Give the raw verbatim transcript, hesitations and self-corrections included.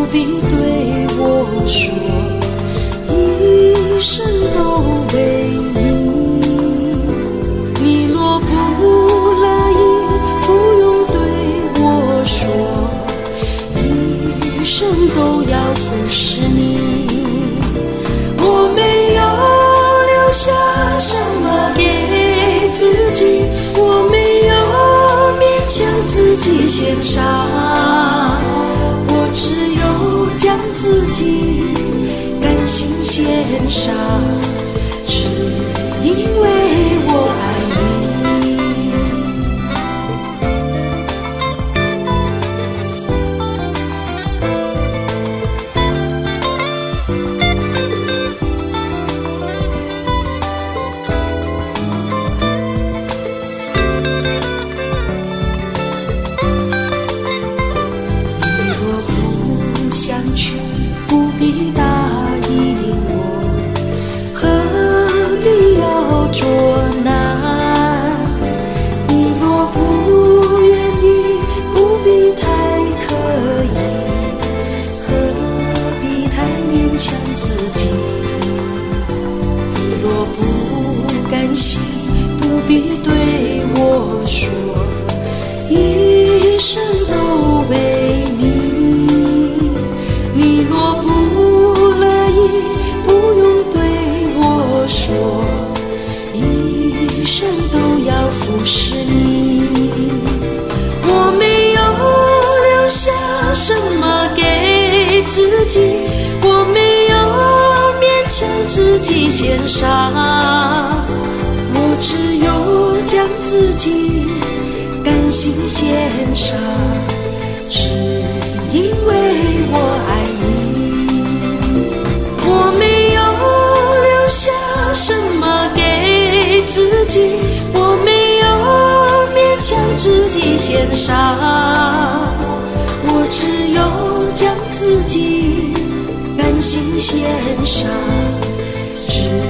必对我说，一生都为你。你若不乐意，不用对我说，一生都要服侍你。我没有留下什么给自己，我没有勉强自己献上，我只有将自己甘心献上，只因为我爱你。想去不必答应我，何必要捉拿？你若不愿意，不必太刻意，何必太勉强自己？你若不甘心，不必对我说，一生都为你。你若不乐意，不用对我说，一生都要服侍你。我没有留下什么给自己，我没有勉强自己献上，我只有将自己甘心献上，只因为我爱你。我没有留下什么给自己，我没有勉强自己献上，我只有将自己甘心献上，只